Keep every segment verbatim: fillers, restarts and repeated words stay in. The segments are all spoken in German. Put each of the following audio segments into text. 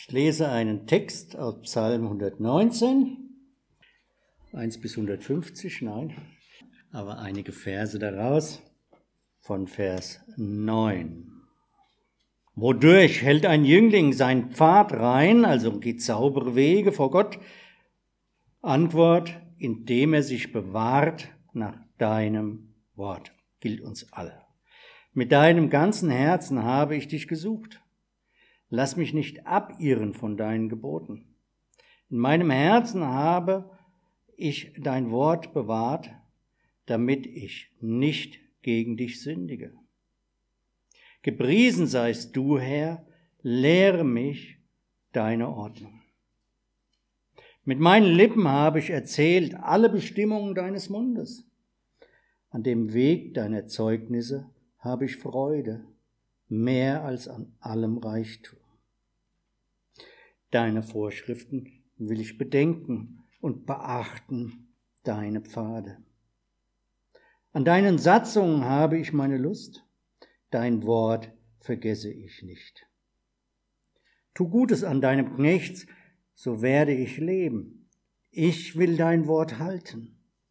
Ich lese einen Text aus Psalm hundertneunzehn, eins bis hundertfünfzig, nein, aber einige Verse daraus, von Vers neun. Wodurch hält ein Jüngling seinen Pfad rein, also geht saubere Wege vor Gott? Antwort, indem er sich bewahrt nach deinem Wort. Gilt uns alle. Mit deinem ganzen Herzen habe ich dich gesucht. Lass mich nicht abirren von deinen Geboten. In meinem Herzen habe ich dein Wort bewahrt, damit ich nicht gegen dich sündige. Gepriesen seist du, Herr, lehre mich deine Ordnung. Mit meinen Lippen habe ich erzählt alle Bestimmungen deines Mundes. An dem Weg deiner Zeugnisse habe ich Freude, mehr als an allem Reichtum. Deine Vorschriften will ich bedenken und beachten deine Pfade. An deinen Satzungen habe ich meine Lust, dein Wort vergesse ich nicht. Tu Gutes an deinem Knecht, so werde ich leben. Ich will dein Wort halten.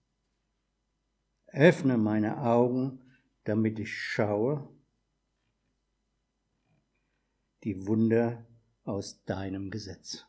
Öffne meine Augen, damit ich schaue die Wunder aus deinem Gesetz.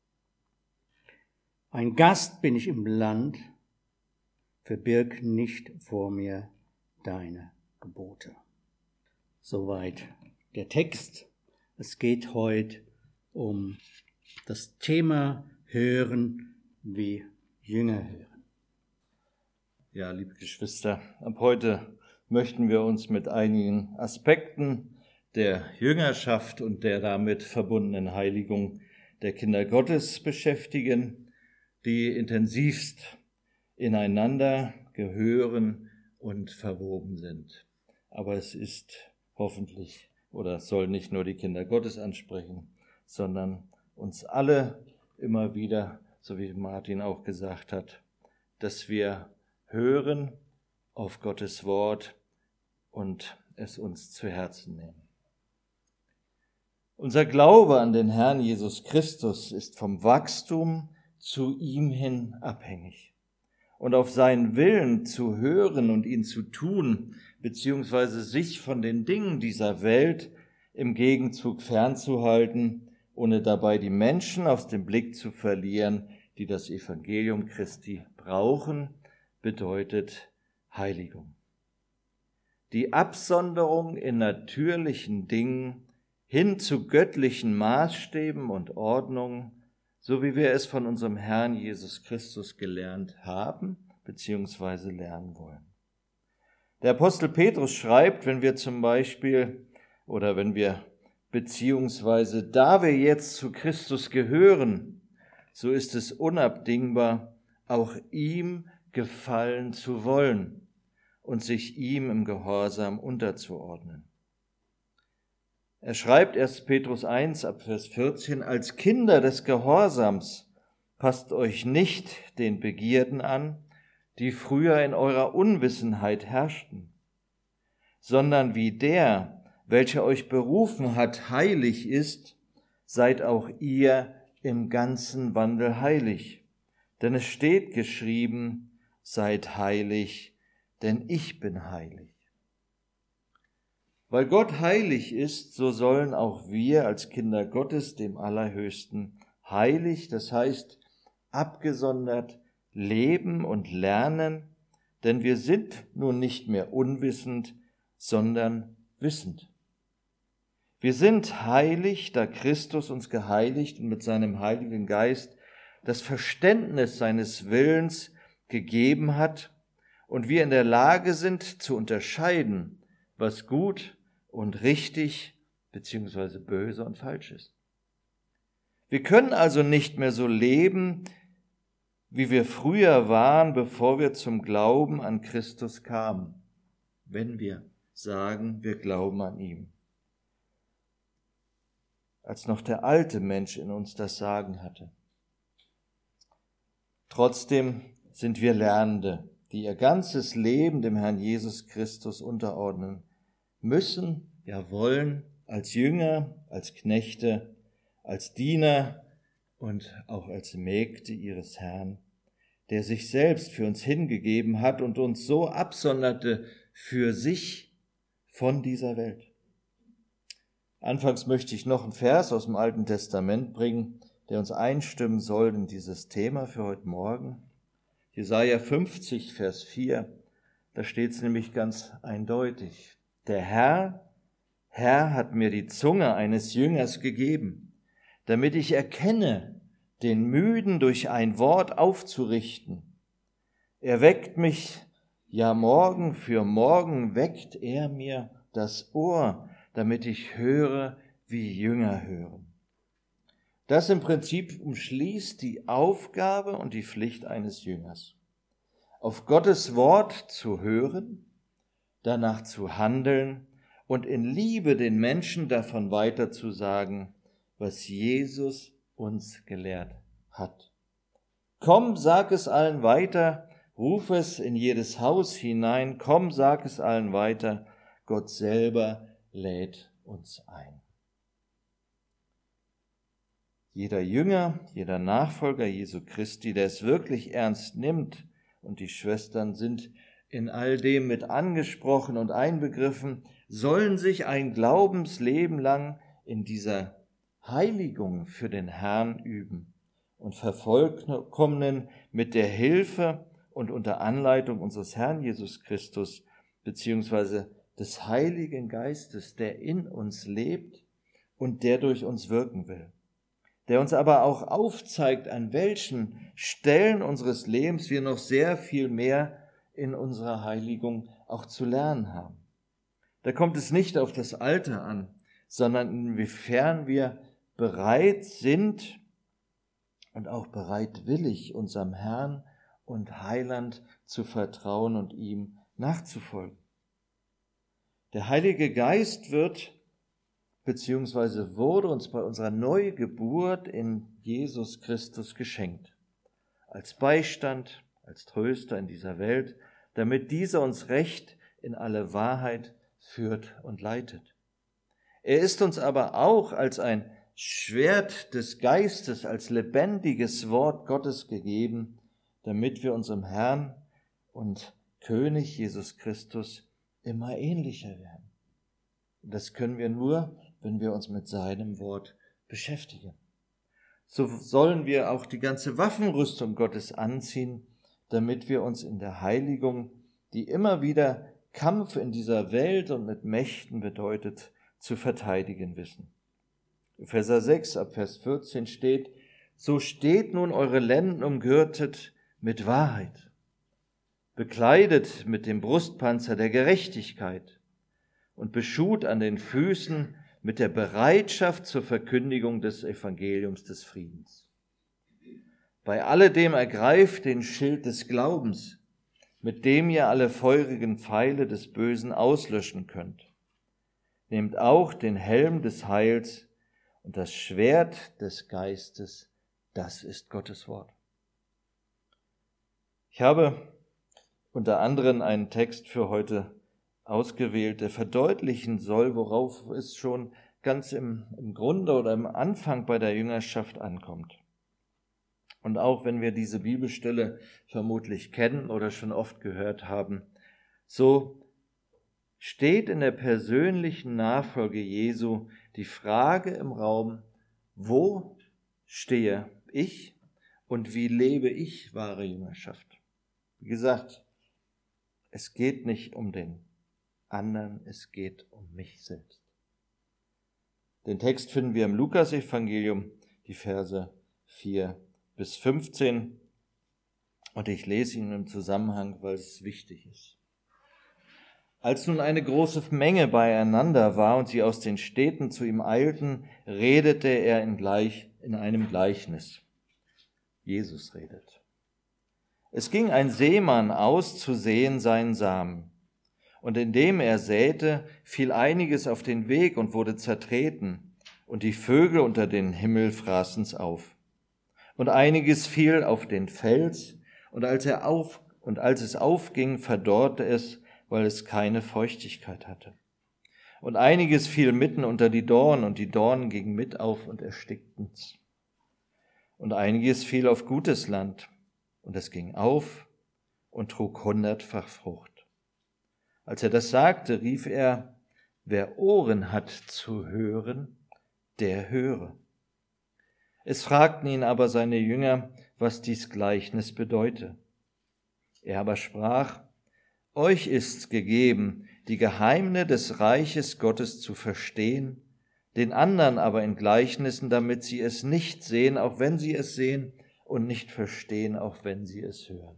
Ein Gast bin ich im Land, verbirg nicht vor mir deine Gebote. Soweit der Text. Es geht heute um das Thema Hören wie Jünger hören. Ja, liebe Geschwister, ab heute möchten wir uns mit einigen Aspekten der Jüngerschaft und der damit verbundenen Heiligung der Kinder Gottes beschäftigen, die intensivst ineinander gehören und verwoben sind. Aber es ist hoffentlich oder soll nicht nur die Kinder Gottes ansprechen, sondern uns alle immer wieder, so wie Martin auch gesagt hat, dass wir hören auf Gottes Wort und es uns zu Herzen nehmen. Unser Glaube an den Herrn Jesus Christus ist vom Wachstum zu ihm hin abhängig. Und auf seinen Willen zu hören und ihn zu tun, beziehungsweise sich von den Dingen dieser Welt im Gegenzug fernzuhalten, ohne dabei die Menschen aus dem Blick zu verlieren, die das Evangelium Christi brauchen, bedeutet Heiligung. Die Absonderung in natürlichen Dingen hin zu göttlichen Maßstäben und Ordnungen, so wie wir es von unserem Herrn Jesus Christus gelernt haben, beziehungsweise lernen wollen. Der Apostel Petrus schreibt, wenn wir zum Beispiel, oder wenn wir, beziehungsweise da wir jetzt zu Christus gehören, so ist es unabdingbar, auch ihm gefallen zu wollen und sich ihm im Gehorsam unterzuordnen. Er schreibt erst Petrus eins ab Vers vierzehn, als Kinder des Gehorsams passt euch nicht den Begierden an, die früher in eurer Unwissenheit herrschten, sondern wie der, welcher euch berufen hat, heilig ist, seid auch ihr im ganzen Wandel heilig. Denn es steht geschrieben, seid heilig, denn ich bin heilig. Weil Gott heilig ist, so sollen auch wir als Kinder Gottes dem Allerhöchsten heilig, das heißt abgesondert leben und lernen, denn wir sind nun nicht mehr unwissend, sondern wissend. Wir sind heilig, da Christus uns geheiligt und mit seinem Heiligen Geist das Verständnis seines Willens gegeben hat und wir in der Lage sind zu unterscheiden, was gut und richtig beziehungsweise böse und falsch ist. Wir können also nicht mehr so leben, wie wir früher waren, bevor wir zum Glauben an Christus kamen, wenn wir sagen, wir glauben an ihn. Als noch der alte Mensch in uns das Sagen hatte. Trotzdem sind wir Lernende, die ihr ganzes Leben dem Herrn Jesus Christus unterordnen müssen, ja wollen, als Jünger, als Knechte, als Diener und auch als Mägde ihres Herrn, der sich selbst für uns hingegeben hat und uns so absonderte für sich von dieser Welt. Anfangs möchte ich noch einen Vers aus dem Alten Testament bringen, der uns einstimmen soll in dieses Thema für heute Morgen. Jesaja fünfzig, Vers vier, da steht es nämlich ganz eindeutig. Der Herr, Herr hat mir die Zunge eines Jüngers gegeben, damit ich erkenne, den Müden durch ein Wort aufzurichten. Er weckt mich, ja morgen für morgen weckt er mir das Ohr, damit ich höre, wie Jünger hören. Das im Prinzip umschließt die Aufgabe und die Pflicht eines Jüngers. Auf Gottes Wort zu hören, danach zu handeln und in Liebe den Menschen davon weiterzusagen, was Jesus uns gelehrt hat. Komm, sag es allen weiter, ruf es in jedes Haus hinein, komm, sag es allen weiter, Gott selber lädt uns ein. Jeder Jünger, jeder Nachfolger Jesu Christi, der es wirklich ernst nimmt, und die Schwestern sind in all dem mit angesprochen und einbegriffen, sollen sich ein Glaubensleben lang in dieser Heiligung für den Herrn üben und vervollkommnen mit der Hilfe und unter Anleitung unseres Herrn Jesus Christus beziehungsweise des Heiligen Geistes, der in uns lebt und der durch uns wirken will, der uns aber auch aufzeigt, an welchen Stellen unseres Lebens wir noch sehr viel mehr in unserer Heiligung auch zu lernen haben. Da kommt es nicht auf das Alter an, sondern inwiefern wir bereit sind und auch bereitwillig unserem Herrn und Heiland zu vertrauen und ihm nachzufolgen. Der Heilige Geist wird beziehungsweise wurde uns bei unserer Neugeburt in Jesus Christus geschenkt. Als Beistand, als Tröster in dieser Welt, damit dieser uns recht in alle Wahrheit führt und leitet. Er ist uns aber auch als ein Schwert des Geistes, als lebendiges Wort Gottes gegeben, damit wir unserem Herrn und König Jesus Christus immer ähnlicher werden. Und das können wir nur, wenn wir uns mit seinem Wort beschäftigen. So sollen wir auch die ganze Waffenrüstung Gottes anziehen, damit wir uns in der Heiligung, die immer wieder Kampf in dieser Welt und mit Mächten bedeutet, zu verteidigen wissen. Epheser sechs, ab Vers vierzehn steht, so steht nun eure Lenden umgürtet mit Wahrheit, bekleidet mit dem Brustpanzer der Gerechtigkeit und beschut an den Füßen mit der Bereitschaft zur Verkündigung des Evangeliums des Friedens. Bei alledem ergreift den Schild des Glaubens, mit dem ihr alle feurigen Pfeile des Bösen auslöschen könnt. Nehmt auch den Helm des Heils und das Schwert des Geistes, das ist Gottes Wort. Ich habe unter anderem einen Text für heute ausgewählt, der verdeutlichen soll, worauf es schon ganz im, im Grunde oder im Anfang bei der Jüngerschaft ankommt. Und auch wenn wir diese Bibelstelle vermutlich kennen oder schon oft gehört haben, so steht in der persönlichen Nachfolge Jesu die Frage im Raum, wo stehe ich und wie lebe ich wahre Jüngerschaft? Wie gesagt, es geht nicht um den anderen, es geht um mich selbst. Den Text finden wir im Lukas-Evangelium, die Verse vier bis fünfzehn, und ich lese ihn im Zusammenhang, weil es wichtig ist. Als nun eine große Menge beieinander war und sie aus den Städten zu ihm eilten, redete er in, gleich, in einem Gleichnis. Jesus redet. Es ging ein Seemann aus zu säen seinen Samen. Und indem er säte, fiel einiges auf den Weg und wurde zertreten, und die Vögel unter den Himmel fraßen's auf. Und einiges fiel auf den Fels, und als er auf, und als es aufging, verdorrte es, weil es keine Feuchtigkeit hatte. Und einiges fiel mitten unter die Dornen, und die Dornen gingen mit auf und erstickten's. Und einiges fiel auf gutes Land, und es ging auf und trug hundertfach Frucht. Als er das sagte, rief er: Wer Ohren hat zu hören, der höre. Es fragten ihn aber seine Jünger, was dies Gleichnis bedeute. Er aber sprach: Euch ist's gegeben, die Geheimnisse des Reiches Gottes zu verstehen, den anderen aber in Gleichnissen, damit sie es nicht sehen, auch wenn sie es sehen, und nicht verstehen, auch wenn sie es hören.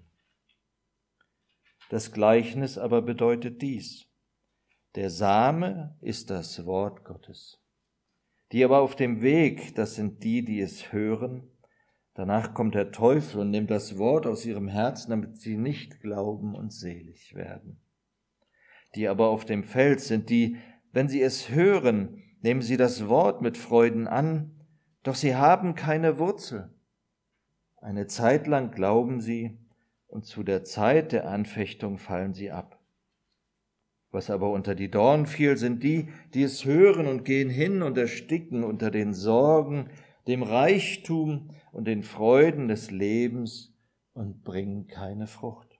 Das Gleichnis aber bedeutet dies: Der Same ist das Wort Gottes. Die aber auf dem Weg, das sind die, die es hören, danach kommt der Teufel und nimmt das Wort aus ihrem Herzen, damit sie nicht glauben und selig werden. Die aber auf dem Feld sind die, wenn sie es hören, nehmen sie das Wort mit Freuden an, doch sie haben keine Wurzel. Eine Zeit lang glauben sie, und zu der Zeit der Anfechtung fallen sie ab. Was aber unter die Dornen fiel, sind die, die es hören und gehen hin und ersticken unter den Sorgen, dem Reichtum und den Freuden des Lebens und bringen keine Frucht.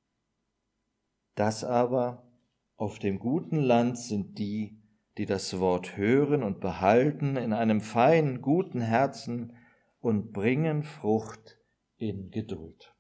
Das aber auf dem guten Land sind die, die das Wort hören und behalten in einem feinen, guten Herzen und bringen Frucht in Geduld.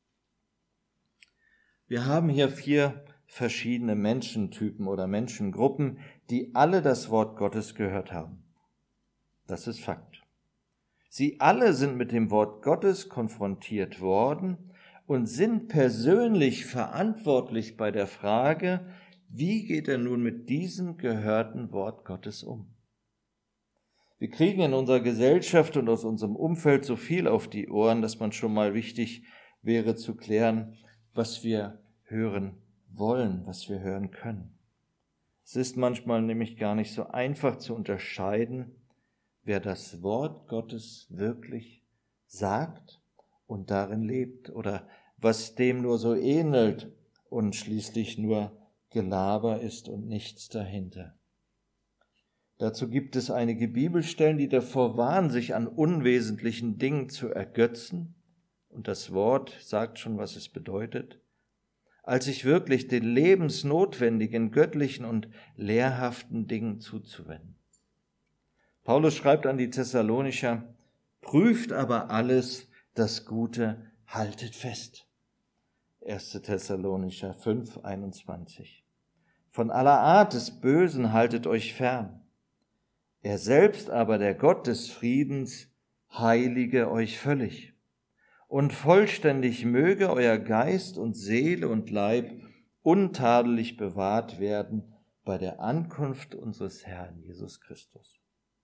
Wir haben hier vier verschiedene Menschentypen oder Menschengruppen, die alle das Wort Gottes gehört haben. Das ist Fakt. Sie alle sind mit dem Wort Gottes konfrontiert worden und sind persönlich verantwortlich bei der Frage, wie geht er nun mit diesem gehörten Wort Gottes um? Wir kriegen in unserer Gesellschaft und aus unserem Umfeld so viel auf die Ohren, dass man schon mal wichtig wäre zu klären, was wir hören wollen, was wir hören können. Es ist manchmal nämlich gar nicht so einfach zu unterscheiden, wer das Wort Gottes wirklich sagt und darin lebt oder was dem nur so ähnelt und schließlich nur Gelaber ist und nichts dahinter. Dazu gibt es einige Bibelstellen, die davor warnen, sich an unwesentlichen Dingen zu ergötzen, und das Wort sagt schon, was es bedeutet, als sich wirklich den lebensnotwendigen, göttlichen und lehrhaften Dingen zuzuwenden. Paulus schreibt an die Thessalonicher: Prüft aber alles, das Gute, haltet fest. erster Thessalonicher fünf, einundzwanzig. Von aller Art des Bösen haltet euch fern. Er selbst aber, der Gott des Friedens, heilige euch völlig. Und vollständig möge euer Geist und Seele und Leib untadelig bewahrt werden bei der Ankunft unseres Herrn Jesus Christus.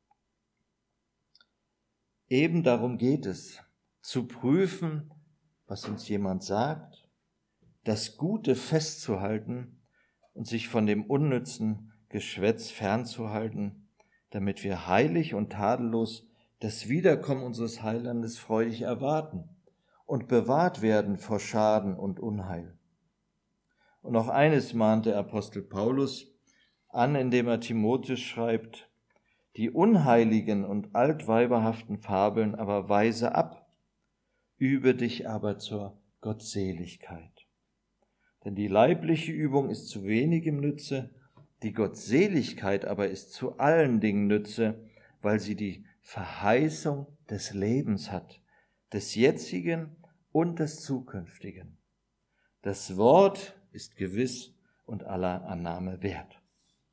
Eben darum geht es, zu prüfen, was uns jemand sagt, das Gute festzuhalten und sich von dem unnützen Geschwätz fernzuhalten, damit wir heilig und tadellos das Wiederkommen unseres Heilandes freudig erwarten und bewahrt werden vor Schaden und Unheil. Und noch eines mahnt der Apostel Paulus an, indem er Timotheus schreibt: Die unheiligen und altweiberhaften Fabeln aber weise ab, übe dich aber zur Gottseligkeit. Denn die leibliche Übung ist zu wenigem Nütze, die Gottseligkeit aber ist zu allen Dingen Nütze, weil sie die Verheißung des Lebens hat, des jetzigen und des zukünftigen. Das Wort ist gewiss und aller Annahme wert.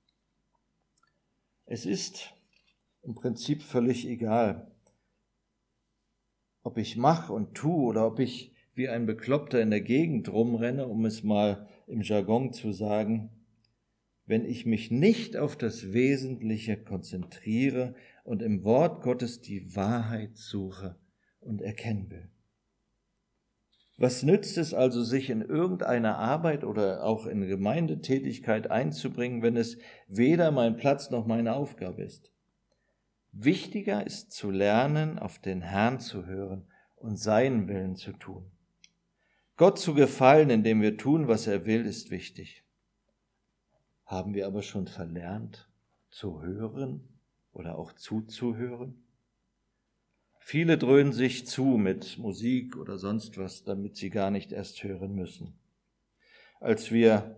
Es ist im Prinzip völlig egal, ob ich mache und tue oder ob ich wie ein Bekloppter in der Gegend rumrenne, um es mal im Jargon zu sagen, wenn ich mich nicht auf das Wesentliche konzentriere und im Wort Gottes die Wahrheit suche und erkennen will. Was nützt es also, sich in irgendeine Arbeit oder auch in Gemeindetätigkeit einzubringen, wenn es weder mein Platz noch meine Aufgabe ist? Wichtiger ist zu lernen, auf den Herrn zu hören und seinen Willen zu tun. Gott zu gefallen, indem wir tun, was er will, ist wichtig. Haben wir aber schon verlernt, zu hören oder auch zuzuhören? Viele dröhnen sich zu mit Musik oder sonst was, damit sie gar nicht erst hören müssen. Als wir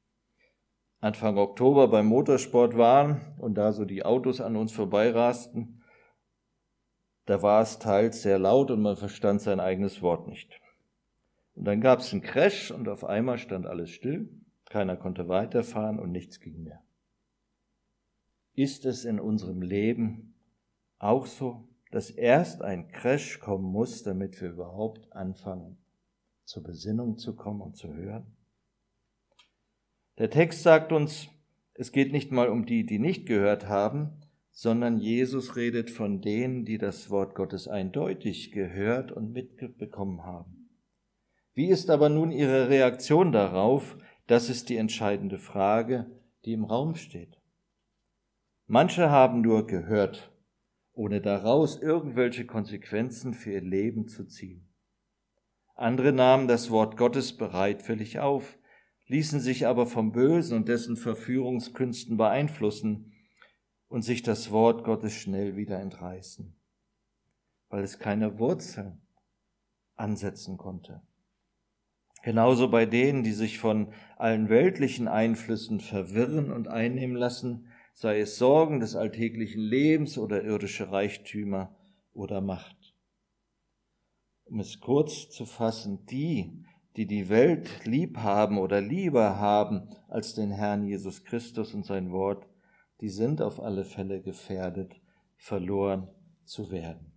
Anfang Oktober beim Motorsport waren und da so die Autos an uns vorbeirasten, da war es teils sehr laut und man verstand sein eigenes Wort nicht. Und dann gab es einen Crash und auf einmal stand alles still, keiner konnte weiterfahren und nichts ging mehr. Ist es in unserem Leben auch so, dass erst ein Crash kommen muss, damit wir überhaupt anfangen, zur Besinnung zu kommen und zu hören? Der Text sagt uns, es geht nicht mal um die, die nicht gehört haben, sondern Jesus redet von denen, die das Wort Gottes eindeutig gehört und mitbekommen haben. Wie ist aber nun ihre Reaktion darauf? Das ist die entscheidende Frage, die im Raum steht. Manche haben nur gehört, ohne daraus irgendwelche Konsequenzen für ihr Leben zu ziehen. Andere nahmen das Wort Gottes bereitwillig auf, ließen sich aber vom Bösen und dessen Verführungskünsten beeinflussen und sich das Wort Gottes schnell wieder entreißen, weil es keine Wurzeln ansetzen konnte. Genauso bei denen, die sich von allen weltlichen Einflüssen verwirren und einnehmen lassen, sei es Sorgen des alltäglichen Lebens oder irdische Reichtümer oder Macht. Um es kurz zu fassen, die, die die Welt lieb haben oder lieber haben als den Herrn Jesus Christus und sein Wort, die sind auf alle Fälle gefährdet, verloren zu werden.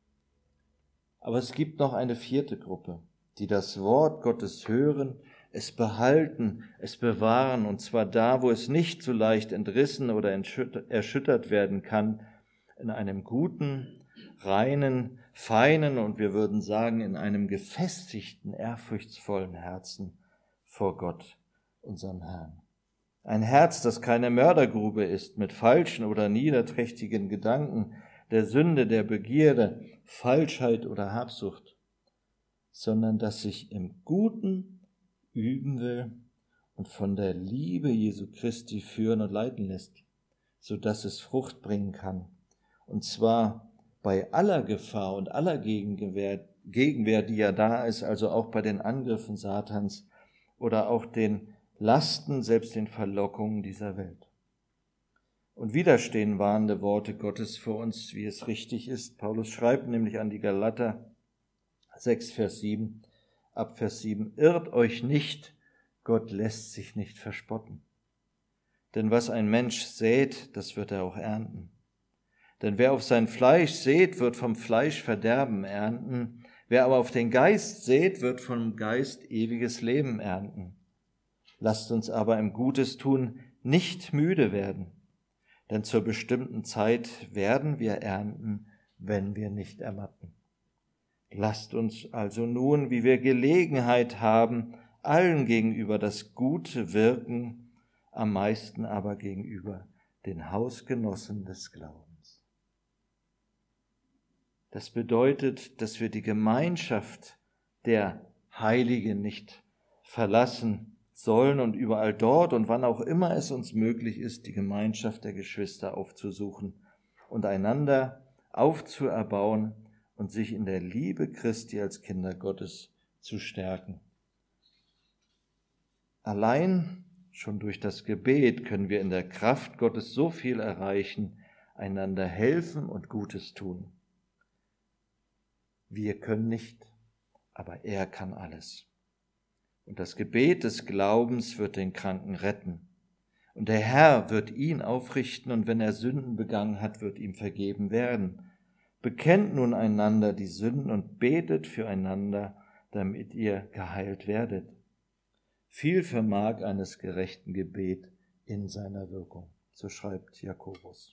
Aber es gibt noch eine vierte Gruppe, die das Wort Gottes hören, es behalten, es bewahren, und zwar da, wo es nicht so leicht entrissen oder erschüttert werden kann, in einem guten, reinen, feinen und wir würden sagen, in einem gefestigten, ehrfurchtsvollen Herzen vor Gott, unserem Herrn. Ein Herz, das keine Mördergrube ist mit falschen oder niederträchtigen Gedanken, der Sünde, der Begierde, Falschheit oder Habsucht, sondern das sich im Guten üben will und von der Liebe Jesu Christi führen und leiten lässt, so dass es Frucht bringen kann. Und zwar bei aller Gefahr und aller Gegenwehr, Gegenwehr, die ja da ist, also auch bei den Angriffen Satans oder auch den Lasten, selbst den Verlockungen dieser Welt. Und wieder stehen warnende Worte Gottes vor uns, wie es richtig ist. Paulus schreibt nämlich an die Galater sechs, Vers sieben, ab Vers sieben, irrt euch nicht, Gott lässt sich nicht verspotten. Denn was ein Mensch sät, das wird er auch ernten. Denn wer auf sein Fleisch sät, wird vom Fleisch Verderben ernten. Wer aber auf den Geist sät, wird vom Geist ewiges Leben ernten. Lasst uns aber im Gutes tun nicht müde werden, denn zur bestimmten Zeit werden wir ernten, wenn wir nicht ermatten. Lasst uns also nun, wie wir Gelegenheit haben, allen gegenüber das Gute wirken, am meisten aber gegenüber den Hausgenossen des Glaubens. Das bedeutet, dass wir die Gemeinschaft der Heiligen nicht verlassen sollen und überall dort und wann auch immer es uns möglich ist, die Gemeinschaft der Geschwister aufzusuchen und einander aufzuerbauen und sich in der Liebe Christi als Kinder Gottes zu stärken. Allein schon durch das Gebet können wir in der Kraft Gottes so viel erreichen, einander helfen und Gutes tun. Wir können nicht, aber er kann alles. Und das Gebet des Glaubens wird den Kranken retten. Und der Herr wird ihn aufrichten, und wenn er Sünden begangen hat, wird ihm vergeben werden. Bekennt nun einander die Sünden und betet füreinander, damit ihr geheilt werdet. Viel vermag eines gerechten Gebet in seiner Wirkung, so schreibt Jakobus.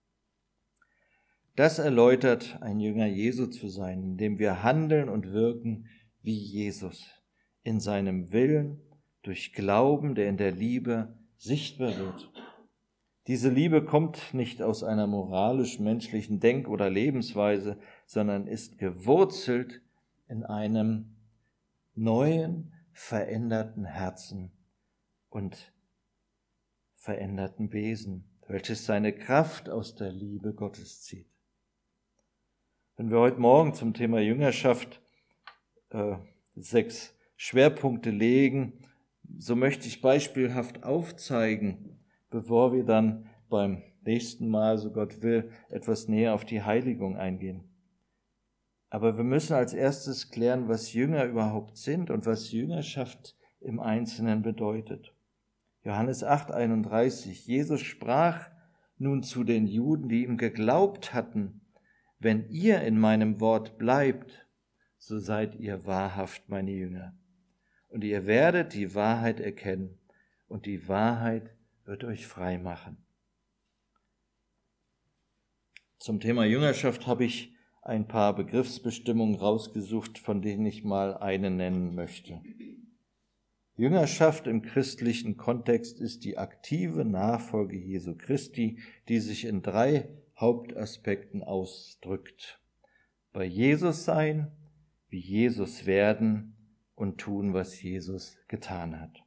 Das erläutert, ein Jünger Jesu zu sein, indem wir handeln und wirken wie Jesus, in seinem Willen, durch Glauben, der in der Liebe sichtbar wird. Diese Liebe kommt nicht aus einer moralisch-menschlichen Denk- oder Lebensweise, sondern ist gewurzelt in einem neuen, veränderten Herzen und veränderten Wesen. welches seine Kraft aus der Liebe Gottes zieht. Wenn wir heute Morgen zum Thema Jüngerschaft äh, sechs Schwerpunkte legen, so möchte ich beispielhaft aufzeigen, bevor wir dann beim nächsten Mal, so Gott will, etwas näher auf die Heiligung eingehen. Aber wir müssen als erstes klären, was Jünger überhaupt sind und was Jüngerschaft im Einzelnen bedeutet. Johannes acht einunddreißig. Jesus sprach nun zu den Juden, die ihm geglaubt hatten: Wenn ihr in meinem Wort bleibt, so seid ihr wahrhaft meine Jünger. Und ihr werdet die Wahrheit erkennen, und die Wahrheit wird euch frei machen. Zum Thema Jüngerschaft habe ich ein paar Begriffsbestimmungen rausgesucht, von denen ich mal eine nennen möchte. Jüngerschaft im christlichen Kontext ist die aktive Nachfolge Jesu Christi, die sich in drei Hauptaspekten ausdrückt: bei Jesus sein, wie Jesus werden und tun, was Jesus getan hat.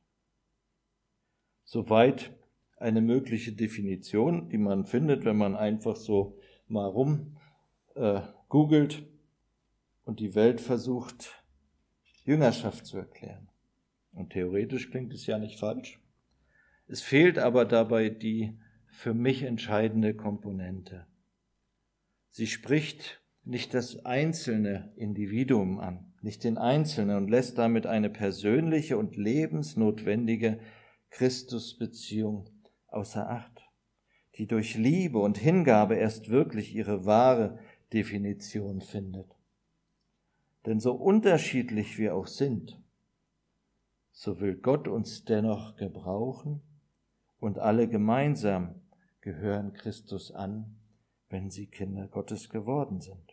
Soweit eine mögliche Definition, die man findet, wenn man einfach so mal rum äh, googelt und die Welt versucht, Jüngerschaft zu erklären. Und theoretisch klingt es ja nicht falsch. Es fehlt aber dabei die für mich entscheidende Komponente. Sie spricht nicht das einzelne Individuum an, nicht den Einzelnen, und lässt damit eine persönliche und lebensnotwendige Christusbeziehung außer Acht, die durch Liebe und Hingabe erst wirklich ihre wahre Definition findet. Denn so unterschiedlich wir auch sind, so will Gott uns dennoch gebrauchen, und alle gemeinsam gehören Christus an, wenn sie Kinder Gottes geworden sind.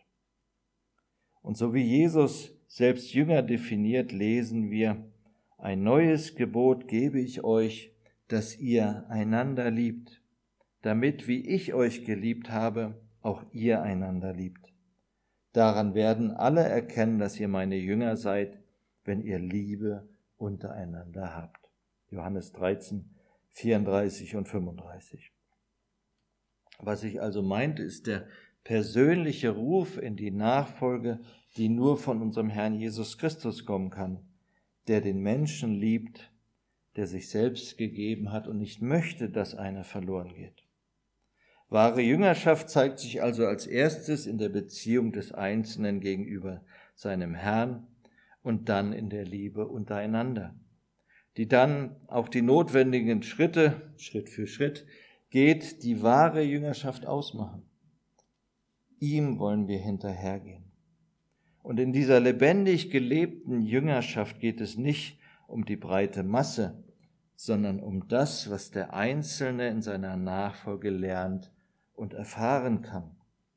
Und so wie Jesus selbst Jünger definiert, lesen wir: Ein neues Gebot gebe ich euch, dass ihr einander liebt, damit, wie ich euch geliebt habe, auch ihr einander liebt. Daran werden alle erkennen, dass ihr meine Jünger seid, wenn ihr Liebe untereinander habt. Johannes dreizehn, vierunddreißig und fünfunddreißig. Was sich also meint, ist der persönliche Ruf in die Nachfolge, die nur von unserem Herrn Jesus Christus kommen kann, der den Menschen liebt, der sich selbst gegeben hat und nicht möchte, dass einer verloren geht. Wahre Jüngerschaft zeigt sich also als erstes in der Beziehung des Einzelnen gegenüber seinem Herrn und dann in der Liebe untereinander, die dann auch die notwendigen Schritte, Schritt für Schritt, geht, die wahre Jüngerschaft ausmachen. Ihm wollen wir hinterhergehen. Und in dieser lebendig gelebten Jüngerschaft geht es nicht um die breite Masse, sondern um das, was der Einzelne in seiner Nachfolge lernt und erfahren kann.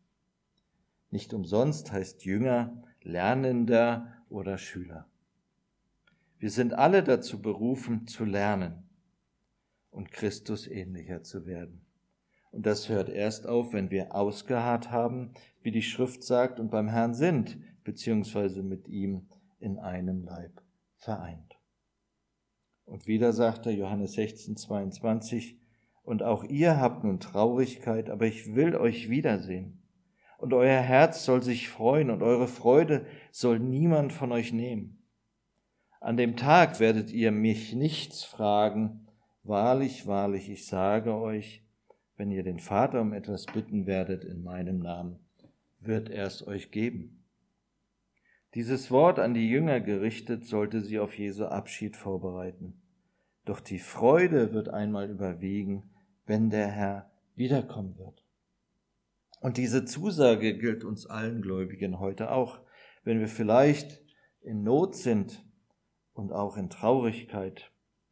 Nicht umsonst heißt Jünger Lernender oder Schüler. Wir sind alle dazu berufen, zu lernen und Christus ähnlicher zu werden. Und das hört erst auf, wenn wir ausgeharrt haben, wie die Schrift sagt, und beim Herrn sind, beziehungsweise mit ihm in einem Leib vereint. Und wieder sagt er, Johannes sechzehn, zweiundzwanzig, und auch ihr habt nun Traurigkeit, aber ich will euch wiedersehen. Und euer Herz soll sich freuen, und eure Freude soll niemand von euch nehmen. An dem Tag werdet ihr mich nichts fragen. Wahrlich, wahrlich, ich sage euch, wenn ihr den Vater um etwas bitten werdet in meinem Namen, wird er es euch geben. Dieses Wort an die Jünger gerichtet, sollte sie auf Jesu Abschied vorbereiten. Doch die Freude wird einmal überwiegen, wenn der Herr wiederkommen wird. Und diese Zusage gilt uns allen Gläubigen heute auch, wenn wir vielleicht in Not sind und auch in Traurigkeit.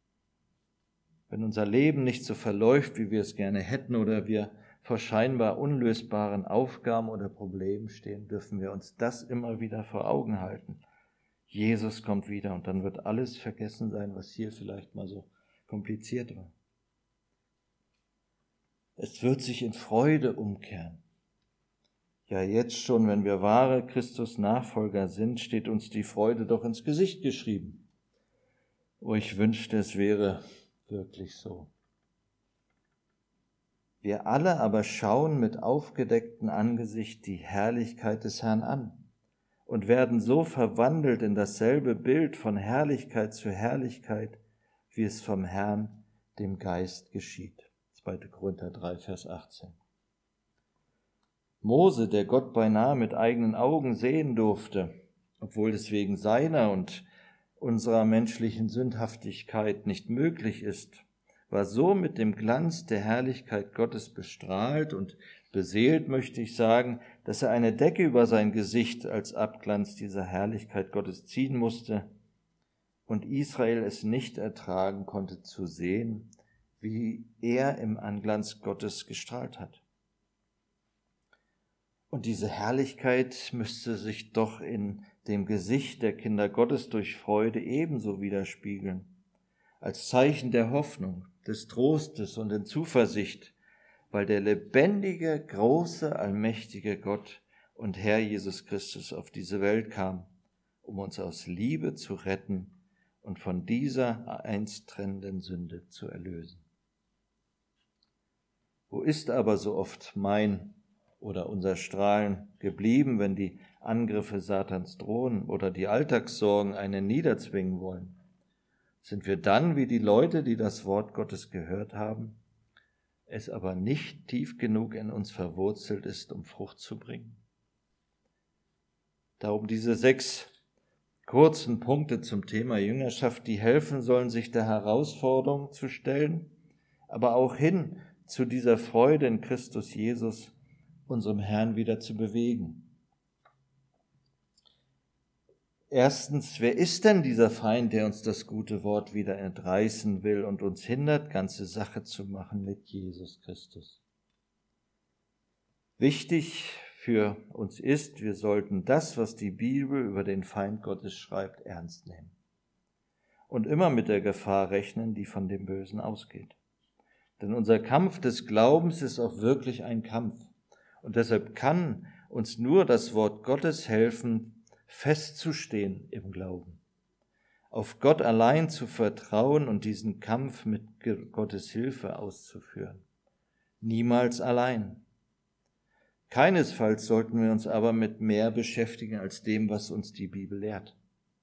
Wenn unser Leben nicht so verläuft, wie wir es gerne hätten, oder wir vor scheinbar unlösbaren Aufgaben oder Problemen stehen, dürfen wir uns das immer wieder vor Augen halten. Jesus kommt wieder, und dann wird alles vergessen sein, was hier vielleicht mal so kompliziert war. Es wird sich in Freude umkehren. Ja, jetzt schon, wenn wir wahre Christus-Nachfolger sind, steht uns die Freude doch ins Gesicht geschrieben. Oh, ich wünschte, es wäre wirklich so. Wir alle aber schauen mit aufgedecktem Angesicht die Herrlichkeit des Herrn an und werden so verwandelt in dasselbe Bild von Herrlichkeit zu Herrlichkeit, wie es vom Herrn, dem Geist, geschieht. zweiter Korinther drei, Vers achtzehn. Mose, der Gott beinahe mit eigenen Augen sehen durfte, obwohl es wegen seiner und unserer menschlichen Sündhaftigkeit nicht möglich ist, war so mit dem Glanz der Herrlichkeit Gottes bestrahlt und beseelt, möchte ich sagen, dass er eine Decke über sein Gesicht als Abglanz dieser Herrlichkeit Gottes ziehen musste und Israel es nicht ertragen konnte zu sehen, wie er im Anglanz Gottes gestrahlt hat. Und diese Herrlichkeit müsste sich doch in dem Gesicht der Kinder Gottes durch Freude ebenso widerspiegeln, als Zeichen der Hoffnung, des Trostes und der Zuversicht, weil der lebendige, große, allmächtige Gott und Herr Jesus Christus auf diese Welt kam, um uns aus Liebe zu retten und von dieser einst trennenden Sünde zu erlösen. Wo ist aber so oft mein oder unser Strahlen geblieben, wenn die Angriffe Satans drohen oder die Alltagssorgen einen niederzwingen wollen? Sind wir dann wie die Leute, die das Wort Gottes gehört haben, es aber nicht tief genug in uns verwurzelt ist, um Frucht zu bringen? Darum diese sechs kurzen Punkte zum Thema Jüngerschaft, die helfen sollen, sich der Herausforderung zu stellen, aber auch hin zu dieser Freude in Christus Jesus, unserem Herrn, wieder zu bewegen. Erstens, wer ist denn dieser Feind, der uns das gute Wort wieder entreißen will und uns hindert, ganze Sache zu machen mit Jesus Christus? Wichtig für uns ist, wir sollten das, was die Bibel über den Feind Gottes schreibt, ernst nehmen und immer mit der Gefahr rechnen, die von dem Bösen ausgeht. Denn unser Kampf des Glaubens ist auch wirklich ein Kampf. Und deshalb kann uns nur das Wort Gottes helfen, festzustehen im Glauben, auf Gott allein zu vertrauen und diesen Kampf mit Gottes Hilfe auszuführen. Niemals allein. Keinesfalls sollten wir uns aber mit mehr beschäftigen als dem, was uns die Bibel lehrt,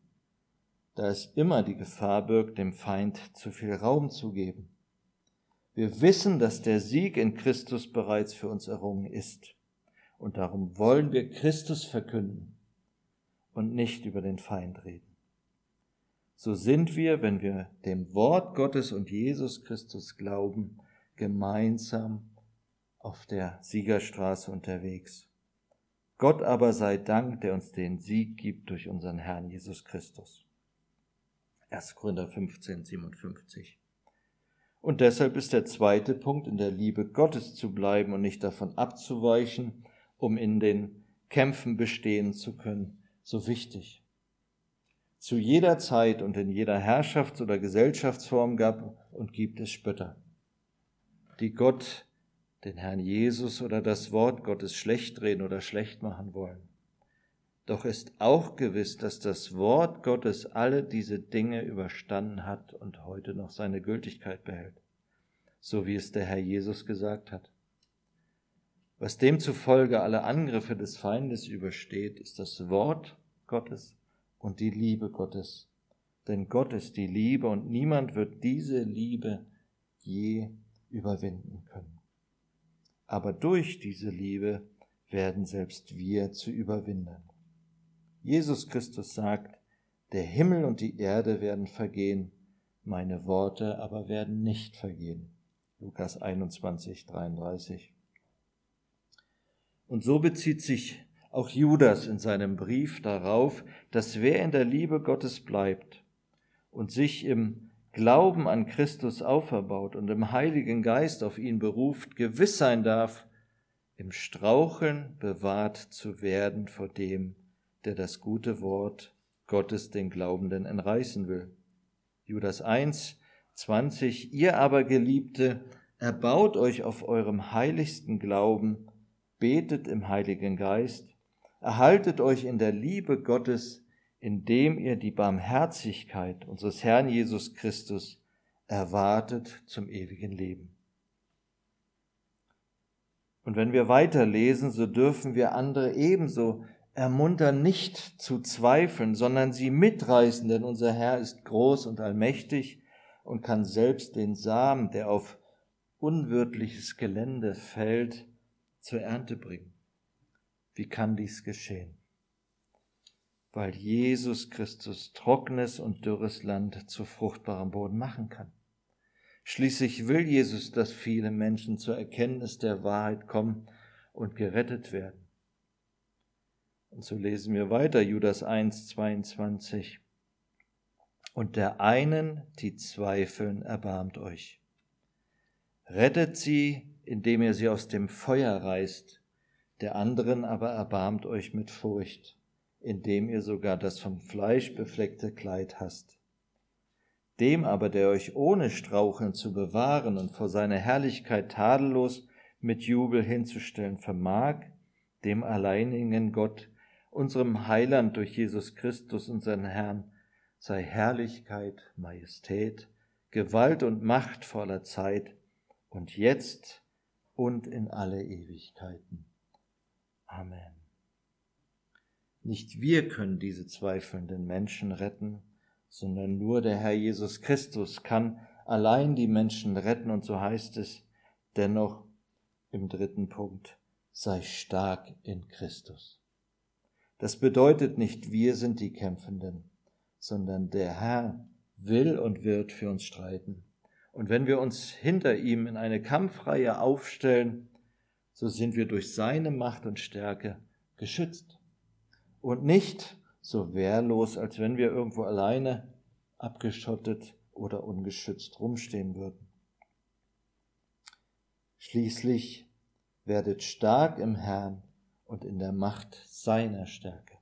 da es immer die Gefahr birgt, dem Feind zu viel Raum zu geben. Wir wissen, dass der Sieg in Christus bereits für uns errungen ist. Und darum wollen wir Christus verkünden und nicht über den Feind reden. So sind wir, wenn wir dem Wort Gottes und Jesus Christus glauben, gemeinsam auf der Siegerstraße unterwegs. Gott aber sei Dank, der uns den Sieg gibt durch unseren Herrn Jesus Christus. erster Korinther fünfzehn, siebenundfünfzig. Und deshalb ist der zweite Punkt, in der Liebe Gottes zu bleiben und nicht davon abzuweichen, um in den Kämpfen bestehen zu können, so wichtig. Zu jeder Zeit und in jeder Herrschafts- oder Gesellschaftsform gab und gibt es Spötter, die Gott, den Herrn Jesus oder das Wort Gottes schlecht reden oder schlecht machen wollen. Doch ist auch gewiss, dass das Wort Gottes alle diese Dinge überstanden hat und heute noch seine Gültigkeit behält, so wie es der Herr Jesus gesagt hat. Was demzufolge alle Angriffe des Feindes übersteht, ist das Wort Gottes und die Liebe Gottes. Denn Gott ist die Liebe und niemand wird diese Liebe je überwinden können. Aber durch diese Liebe werden selbst wir zu Überwindern. Jesus Christus sagt, der Himmel und die Erde werden vergehen, meine Worte aber werden nicht vergehen. Lukas einundzwanzig, dreiunddreißig. Und so bezieht sich auch Judas in seinem Brief darauf, dass wer in der Liebe Gottes bleibt und sich im Glauben an Christus auferbaut und im Heiligen Geist auf ihn beruft, gewiss sein darf, im Straucheln bewahrt zu werden vor dem, der das gute Wort Gottes den Glaubenden entreißen will. Judas eins, zwanzig. Ihr aber, Geliebte, erbaut euch auf eurem heiligsten Glauben, betet im Heiligen Geist, erhaltet euch in der Liebe Gottes, indem ihr die Barmherzigkeit unseres Herrn Jesus Christus erwartet zum ewigen Leben. Und wenn wir weiterlesen, so dürfen wir andere ebenso ermuntern, nicht zu zweifeln, sondern sie mitreißen, denn unser Herr ist groß und allmächtig und kann selbst den Samen, der auf unwirtliches Gelände fällt, zur Ernte bringen. Wie kann dies geschehen? Weil Jesus Christus trockenes und dürres Land zu fruchtbarem Boden machen kann. Schließlich will Jesus, dass viele Menschen zur Erkenntnis der Wahrheit kommen und gerettet werden. Und so lesen wir weiter, Judas eins, zweiundzwanzig. Und der einen, die zweifeln, erbarmt euch. Rettet sie, indem ihr sie aus dem Feuer reißt, der anderen aber erbarmt euch mit Furcht, indem ihr sogar das vom Fleisch befleckte Kleid hasst. Dem aber, der euch ohne Straucheln zu bewahren und vor seiner Herrlichkeit tadellos mit Jubel hinzustellen vermag, dem alleinigen Gott, unserem Heiland durch Jesus Christus, unseren Herrn, sei Herrlichkeit, Majestät, Gewalt und Macht vor aller Zeit und jetzt und in alle Ewigkeiten. Amen. Nicht wir können diese zweifelnden Menschen retten, sondern nur der Herr Jesus Christus kann allein die Menschen retten. Und so heißt es dennoch im dritten Punkt, sei stark in Christus. Das bedeutet nicht, wir sind die Kämpfenden, sondern der Herr will und wird für uns streiten. Und wenn wir uns hinter ihm in eine Kampfreihe aufstellen, so sind wir durch seine Macht und Stärke geschützt. Und nicht so wehrlos, als wenn wir irgendwo alleine abgeschottet oder ungeschützt rumstehen würden. Schließlich werdet stark im Herrn und in der Macht seiner Stärke.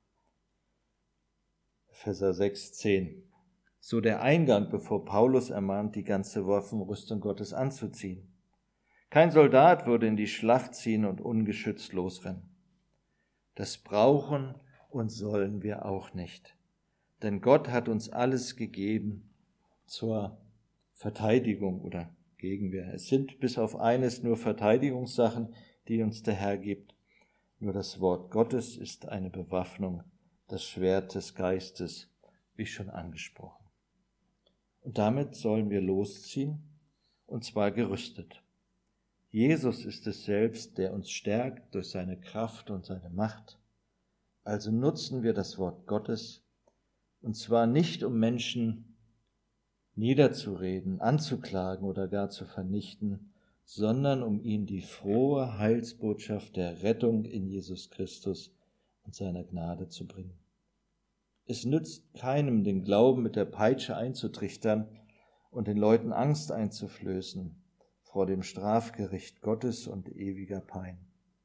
Epheser sechs, zehn. So der Eingang, bevor Paulus ermahnt, die ganze Waffenrüstung Gottes anzuziehen. Kein Soldat würde in die Schlacht ziehen und ungeschützt losrennen. Das brauchen und sollen wir auch nicht. Denn Gott hat uns alles gegeben zur Verteidigung oder Gegenwehr. Es sind bis auf eines nur Verteidigungssachen, die uns der Herr gibt. Nur das Wort Gottes ist eine Bewaffnung, das Schwert des Geistes, wie schon angesprochen. Und damit sollen wir losziehen, und zwar gerüstet. Jesus ist es selbst, der uns stärkt durch seine Kraft und seine Macht. Also nutzen wir das Wort Gottes, und zwar nicht, um Menschen niederzureden, anzuklagen oder gar zu vernichten, sondern um ihnen die frohe Heilsbotschaft der Rettung in Jesus Christus und seiner Gnade zu bringen. Es nützt keinem, den Glauben mit der Peitsche einzutrichtern und den Leuten Angst einzuflößen vor dem Strafgericht Gottes und ewiger Pein.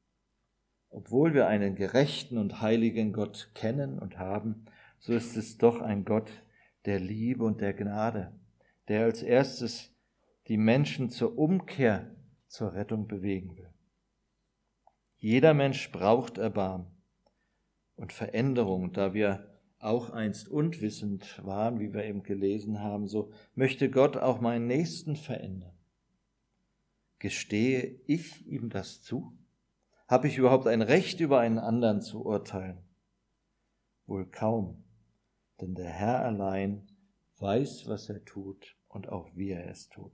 Obwohl wir einen gerechten und heiligen Gott kennen und haben, so ist es doch ein Gott der Liebe und der Gnade, der als erstes die Menschen zur Umkehr, zur Rettung bewegen will. Jeder Mensch braucht Erbarmen und Veränderung, da wir auch einst unwissend waren, wie wir eben gelesen haben, so möchte Gott auch meinen Nächsten verändern. Gestehe ich ihm das zu? Habe ich überhaupt ein Recht, über einen anderen zu urteilen? Wohl kaum, denn der Herr allein weiß, was er tut und auch wie er es tut.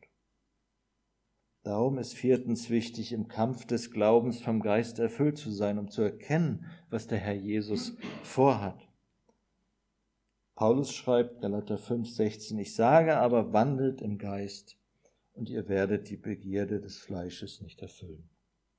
Darum ist viertens wichtig, im Kampf des Glaubens vom Geist erfüllt zu sein, um zu erkennen, was der Herr Jesus vorhat. Paulus schreibt, Galater fünf, sechzehn, ich sage aber, wandelt im Geist, und ihr werdet die Begierde des Fleisches nicht erfüllen.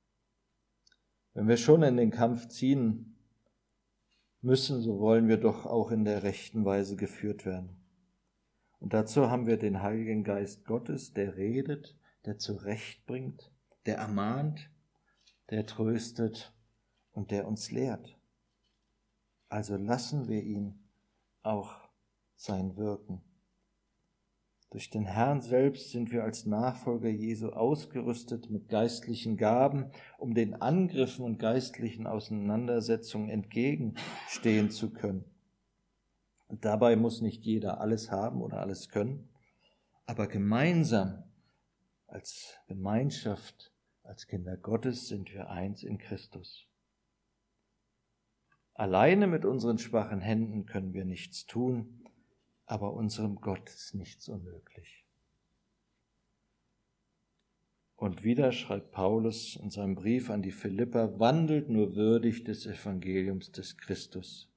Wenn wir schon in den Kampf ziehen müssen, so wollen wir doch auch in der rechten Weise geführt werden. Und dazu haben wir den Heiligen Geist Gottes, der redet, der zurechtbringt, der ermahnt, der tröstet und der uns lehrt. Also lassen wir ihn auch sein Wirken. Durch den Herrn selbst sind wir als Nachfolger Jesu ausgerüstet mit geistlichen Gaben, um den Angriffen und geistlichen Auseinandersetzungen entgegenstehen zu können. Und dabei muss nicht jeder alles haben oder alles können, aber gemeinsam als Gemeinschaft, Als Kinder Gottes sind wir eins in Christus. Alleine mit unseren schwachen Händen können wir nichts tun, aber unserem Gott ist nichts unmöglich. Und wieder schreibt Paulus in seinem Brief an die Philipper, wandelt nur würdig des Evangeliums des Christus.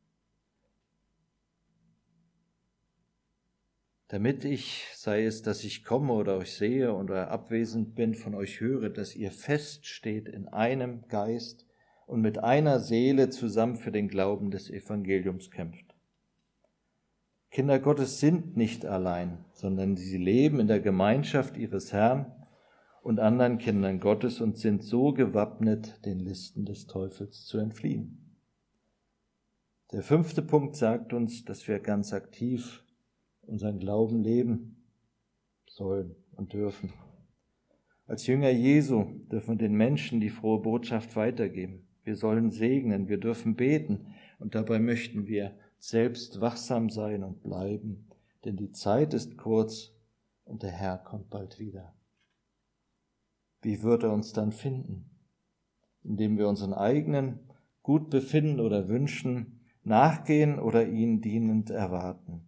Damit ich, sei es, dass ich komme oder euch sehe oder abwesend bin, von euch höre, dass ihr fest steht in einem Geist und mit einer Seele zusammen für den Glauben des Evangeliums kämpft. Kinder Gottes sind nicht allein, sondern sie leben in der Gemeinschaft ihres Herrn und anderen Kindern Gottes und sind so gewappnet, den Listen des Teufels zu entfliehen. Der fünfte Punkt sagt uns, dass wir ganz aktiv unseren Glauben leben sollen und dürfen. Als Jünger Jesu dürfen wir den Menschen die frohe Botschaft weitergeben. Wir sollen segnen, wir dürfen beten und dabei möchten wir selbst wachsam sein und bleiben, denn die Zeit ist kurz und der Herr kommt bald wieder. Wie wird er uns dann finden? Indem wir unseren eigenen Gutbefinden oder Wünschen nachgehen oder ihn dienend erwarten.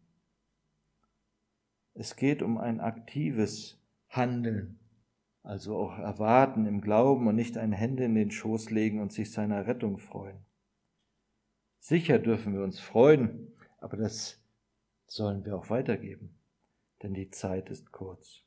Es geht um ein aktives Handeln, also auch erwarten im Glauben und nicht ein Hände in den Schoß legen und sich seiner Rettung freuen. Sicher dürfen wir uns freuen, aber das sollen wir auch weitergeben, denn die Zeit ist kurz.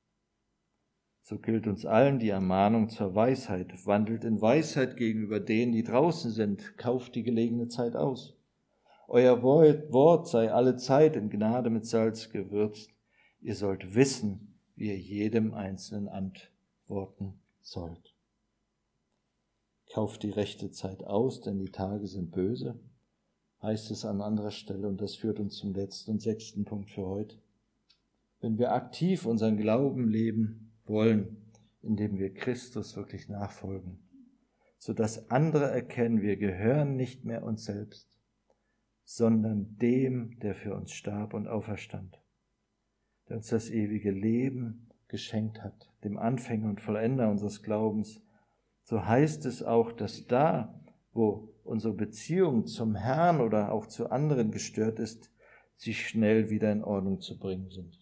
So gilt uns allen die Ermahnung zur Weisheit. Wandelt in Weisheit gegenüber denen, die draußen sind. Kauft die gelegene Zeit aus. Euer Wort sei alle Zeit in Gnade mit Salz gewürzt. Ihr sollt wissen, wie ihr jedem Einzelnen antworten sollt. Kauft die rechte Zeit aus, denn die Tage sind böse, heißt es an anderer Stelle. Und das führt uns zum letzten und sechsten Punkt für heute. Wenn wir aktiv unseren Glauben leben wollen, indem wir Christus wirklich nachfolgen, sodass andere erkennen, wir gehören nicht mehr uns selbst, sondern dem, der für uns starb und auferstand, der uns das ewige Leben geschenkt hat, dem Anfänger und Vollender unseres Glaubens. So heißt es auch, dass da, wo unsere Beziehung zum Herrn oder auch zu anderen gestört ist, sie schnell wieder in Ordnung zu bringen sind.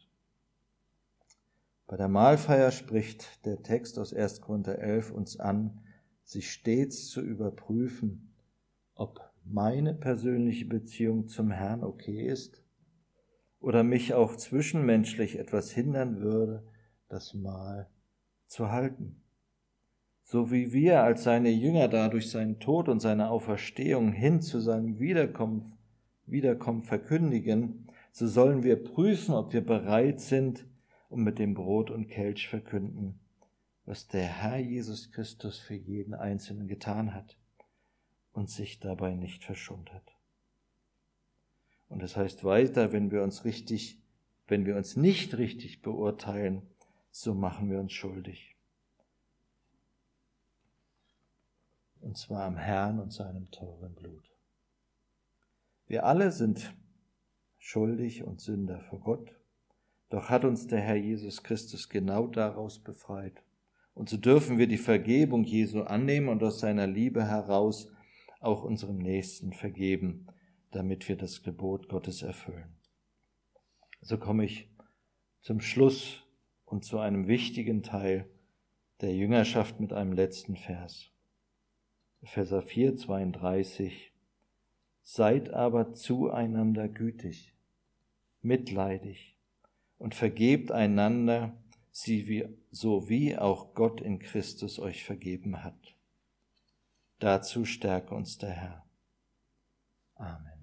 Bei der Mahlfeier spricht der Text aus erster Korinther elf uns an, sich stets zu überprüfen, ob meine persönliche Beziehung zum Herrn okay ist oder mich auch zwischenmenschlich etwas hindern würde, das Mahl zu halten. So wie wir als seine Jünger dadurch seinen Tod und seine Auferstehung hin zu seinem Wiederkommen, Wiederkommen verkündigen, so sollen wir prüfen, ob wir bereit sind, und mit dem Brot und Kelch verkünden, was der Herr Jesus Christus für jeden Einzelnen getan hat und sich dabei nicht verschont hat. Und es heißt weiter, wenn wir uns richtig, wenn wir uns nicht richtig beurteilen, so machen wir uns schuldig. Und zwar am Herrn und seinem teuren Blut. Wir alle sind schuldig und Sünder vor Gott. Doch hat uns der Herr Jesus Christus genau daraus befreit. Und so dürfen wir die Vergebung Jesu annehmen und aus seiner Liebe heraus auch unserem Nächsten vergeben, damit wir das Gebot Gottes erfüllen. So komme ich zum Schluss und zu einem wichtigen Teil der Jüngerschaft mit einem letzten Vers. Epheser vier, zweiunddreißig. Seid aber zueinander gütig, mitleidig, und vergebt einander, so wie auch Gott in Christus euch vergeben hat. Dazu stärke uns der Herr. Amen.